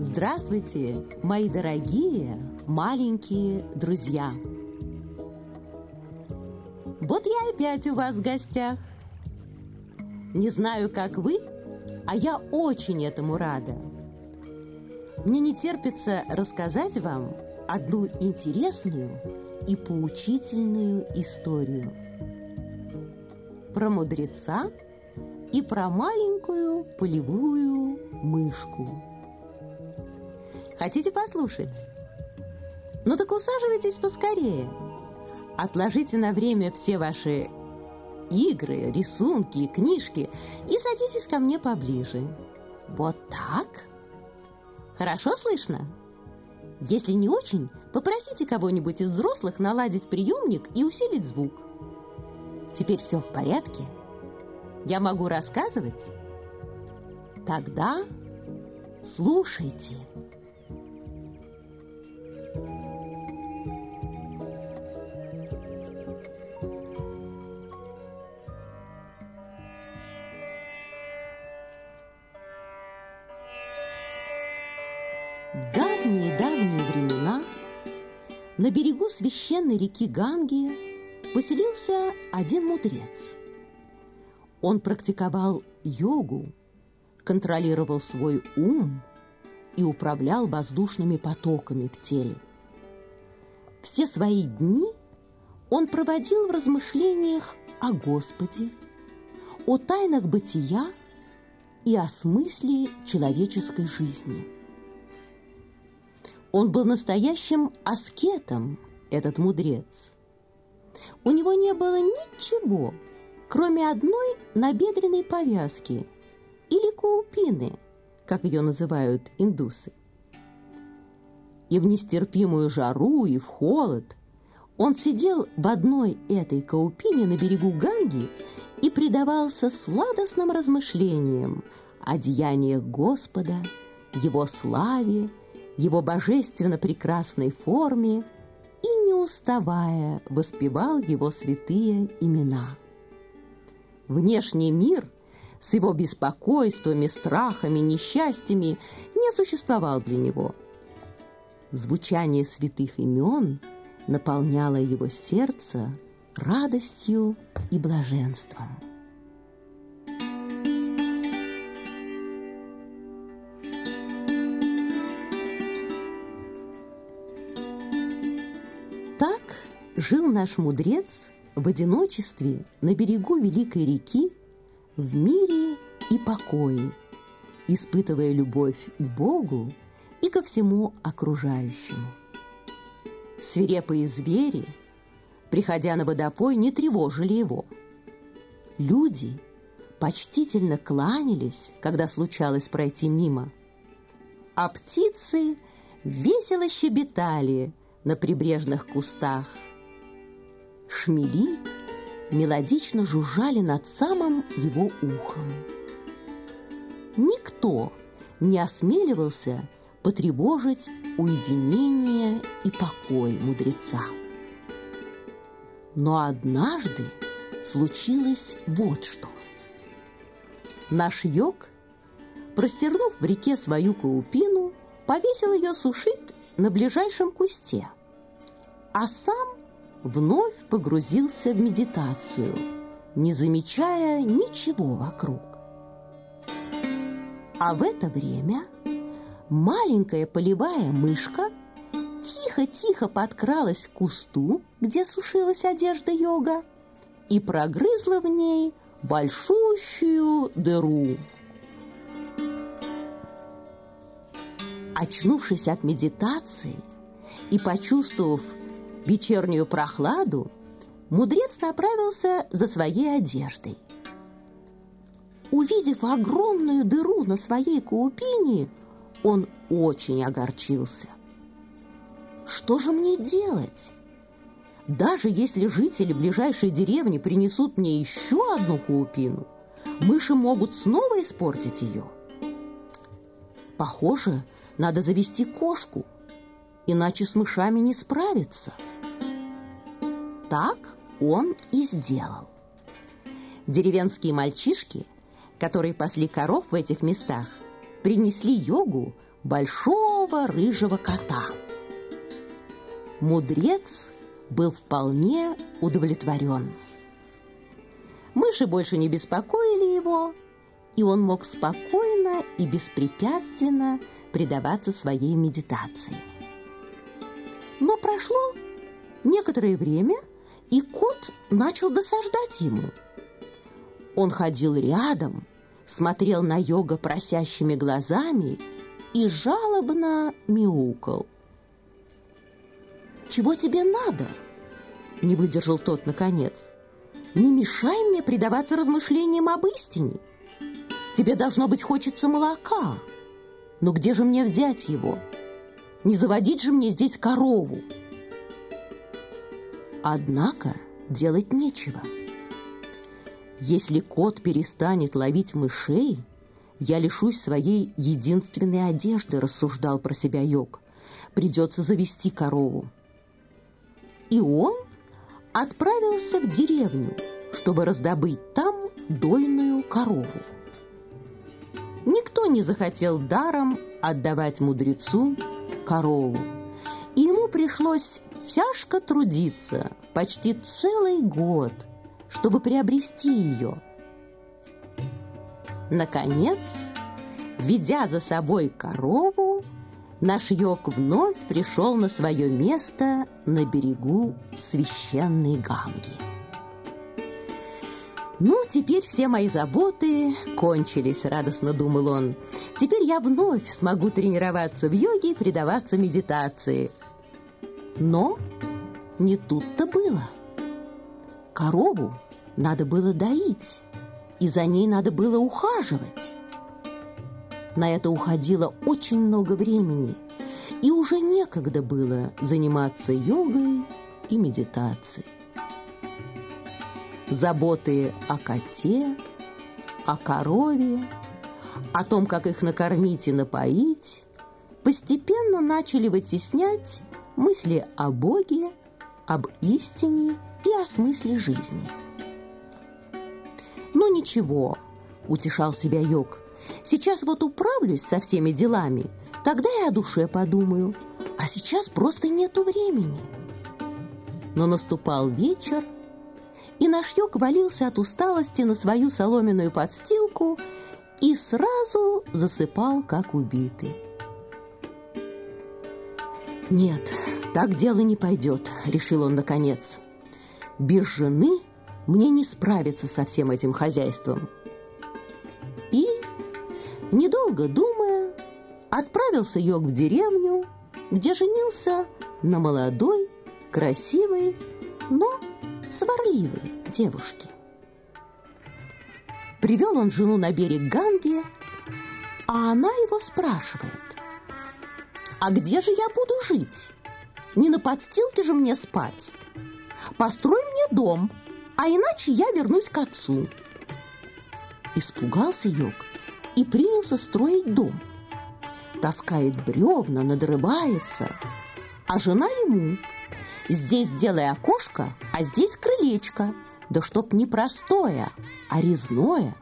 Здравствуйте, мои дорогие маленькие друзья! Вот я опять у вас в гостях. Не знаю, как вы, а я очень этому рада. Мне не терпится рассказать вам одну интересную и поучительную историю про мудреца и про маленькую полевую мышку. Хотите послушать? Ну так усаживайтесь поскорее. Отложите на время все ваши игры, рисунки и книжки и садитесь ко мне поближе. Вот так. Хорошо слышно? Если не очень, попросите кого-нибудь из взрослых наладить приемник и усилить звук. Теперь все в порядке? Я могу рассказывать? Тогда слушайте. В давние-давние времена на берегу священной реки Ганги поселился один мудрец. Он практиковал йогу, контролировал свой ум и управлял воздушными потоками в теле. Все свои дни он проводил в размышлениях о Господе, о тайнах бытия и о смысле человеческой жизни. Он был настоящим аскетом, этот мудрец. У него не было ничего, кроме одной набедренной повязки или каупины, как ее называют индусы. И в нестерпимую жару, и в холод он сидел в одной этой каупине на берегу Ганги и предавался сладостным размышлениям о деяниях Господа, Его славе, Его божественно прекрасной форме и, не уставая, воспевал Его святые имена. Внешний мир с его беспокойствами, страхами, несчастьями не существовал для него. Звучание святых имен наполняло его сердце радостью и блаженством. Так жил наш мудрец в одиночестве на берегу великой реки, в мире и покое, испытывая любовь к Богу и ко всему окружающему. Свирепые звери, приходя на водопой, не тревожили его. Люди почтительно кланялись, когда случалось пройти мимо, а птицы весело щебетали на прибрежных кустах. Шмели мелодично жужжали над самым его ухом. Никто не осмеливался потревожить уединение и покой мудреца. Но однажды случилось вот что. Наш йог, простернув в реке свою каупину, повесил ее сушить на ближайшем кусте, а сам вновь погрузился в медитацию, не замечая ничего вокруг. А в это время маленькая полевая мышка тихо-тихо подкралась к кусту, где сушилась одежда йога, и прогрызла в ней большущую дыру. Очнувшись от медитации и почувствовав вечернюю прохладу, мудрец направился за своей одеждой. Увидев огромную дыру на своей каупине, он очень огорчился. Что же мне делать? Даже если жители ближайшей деревни принесут мне еще одну каупину, мыши могут снова испортить ее. Похоже, надо завести кошку, иначе с мышами не справиться. Так он и сделал. Деревенские мальчишки, которые пасли коров в этих местах, принесли йогу большого рыжего кота. Мудрец был вполне удовлетворен. Мыши больше не беспокоили его, и он мог спокойно и беспрепятственно предаваться своей медитации. Но прошло некоторое время, и кот начал досаждать ему. Он ходил рядом, смотрел на Йога просящими глазами и жалобно мяукал. «Чего тебе надо?» – не выдержал тот наконец. «Не мешай мне предаваться размышлениям об истине. Тебе, должно быть, хочется молока. Но где же мне взять его? Не заводить же мне здесь корову». Однако делать нечего. Если кот перестанет ловить мышей, я лишусь своей единственной одежды, рассуждал про себя Йог. Придется завести корову. И он отправился в деревню, чтобы раздобыть там дойную корову. Никто не захотел даром отдавать мудрецу корову, и ему пришлось тяжко трудиться почти целый год, чтобы приобрести ее. Наконец, ведя за собой корову, наш Йог вновь пришел на свое место на берегу священной Ганги. «Ну, теперь все мои заботы кончились», — радостно думал он. «Теперь я вновь смогу тренироваться в йоге и предаваться медитации». Но не тут-то было. Корову надо было доить, и за ней надо было ухаживать. На это уходило очень много времени, и уже некогда было заниматься йогой и медитацией. Заботы о коте, о корове, о том, как их накормить и напоить, постепенно начали вытеснять мысли о Боге, об истине и о смысле жизни. «Ну ничего», — утешал себя Йог, — «сейчас вот управлюсь со всеми делами, тогда и о душе подумаю, а сейчас просто нету времени». Но наступал вечер, и наш Йог валился от усталости на свою соломенную подстилку и сразу засыпал, как убитый. «Нет, так дело не пойдет», — решил он наконец. «Без жены мне не справиться со всем этим хозяйством». И, недолго думая, отправился Йог в деревню, где женился на молодой, красивой, но сварливой девушке. Привел он жену на берег Ганги, а она его спрашивает: «А где же я буду жить? Не на подстилке же мне спать. Построй мне дом, а иначе я вернусь к отцу». Испугался Йог и принялся строить дом. Таскает бревна, надрывается, а жена ему: «Здесь сделай окошко, а здесь крылечко, да чтоб не простое, а резное».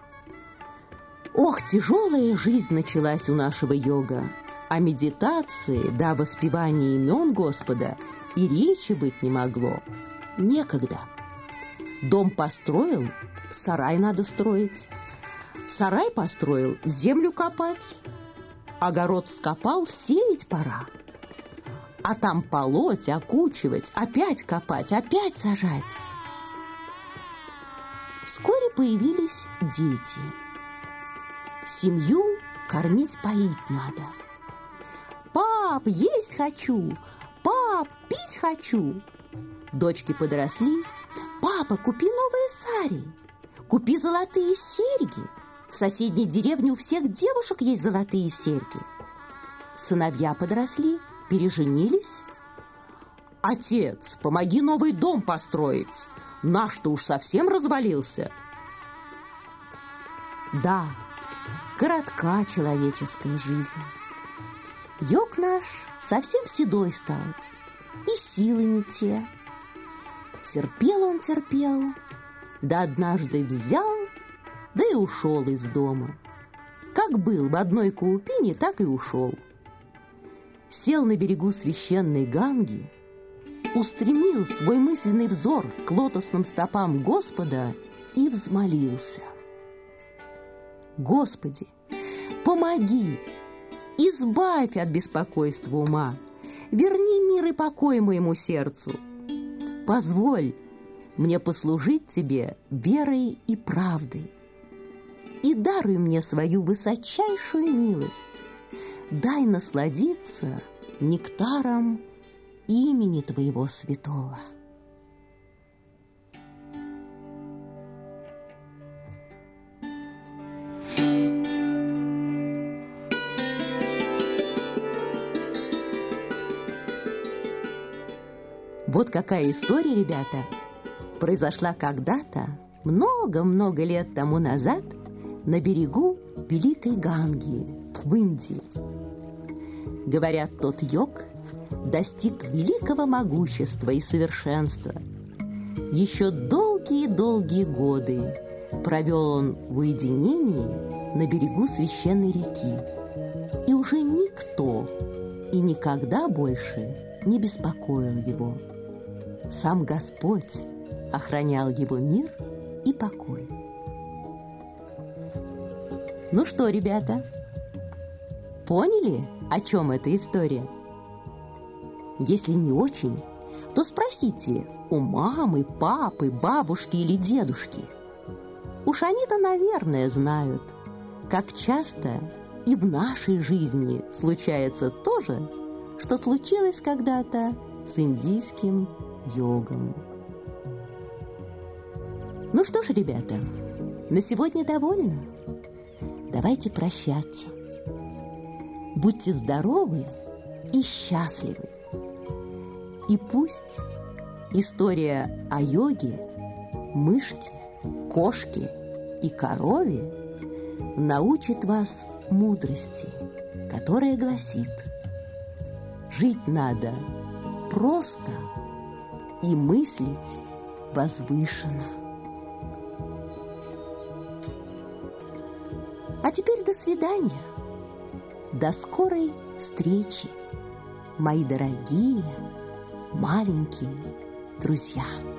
Ох, тяжелая жизнь началась у нашего Йога. О медитации, да о воспевании имен Господа и речи быть не могло. Некогда. Дом построил, сарай надо строить. Сарай построил, землю копать. Огород вскопал, сеять пора. А там полоть, окучивать, опять копать, опять сажать. Вскоре появились дети. Семью кормить, поить надо. «Пап, есть хочу! Пап, пить хочу!» Дочки подросли. «Папа, купи новые сари! Купи золотые серьги! В соседней деревне у всех девушек есть золотые серьги!» Сыновья подросли, переженились. «Отец, помоги новый дом построить! Наш-то уж совсем развалился!» Да, коротка человеческая жизнь. Йог наш совсем седой стал, и силы не те. Терпел он, терпел, да однажды взял, да и ушел из дома. Как был в одной каупине, так и ушел. Сел на берегу священной Ганги, устремил свой мысленный взор к лотосным стопам Господа и взмолился: «Господи, помоги, избавь от беспокойства ума, верни мир и покой моему сердцу. Позволь мне послужить Тебе верой и правдой. И даруй мне свою высочайшую милость. Дай насладиться нектаром имени Твоего святого». Вот какая история, ребята, произошла когда-то, много-много лет тому назад, на берегу Великой Ганги в Индии. Говорят, тот йог достиг великого могущества и совершенства. Еще долгие-долгие годы провел он в уединении на берегу священной реки, и уже никто и никогда больше не беспокоил его. Сам Господь охранял его мир и покой. Ну что, ребята, поняли, о чем эта история? Если не очень, то спросите у мамы, папы, бабушки или дедушки. Уж они-то, наверное, знают, как часто и в нашей жизни случается то же, что случилось когда-то с индийским йогом. Ну что ж, ребята, на сегодня довольно. Давайте прощаться. Будьте здоровы и счастливы. И пусть история о йоге, мышке, кошке и корове научит вас мудрости, которая гласит: жить надо просто и мыслить возвышенно. А теперь до свидания. До скорой встречи, мои дорогие маленькие друзья.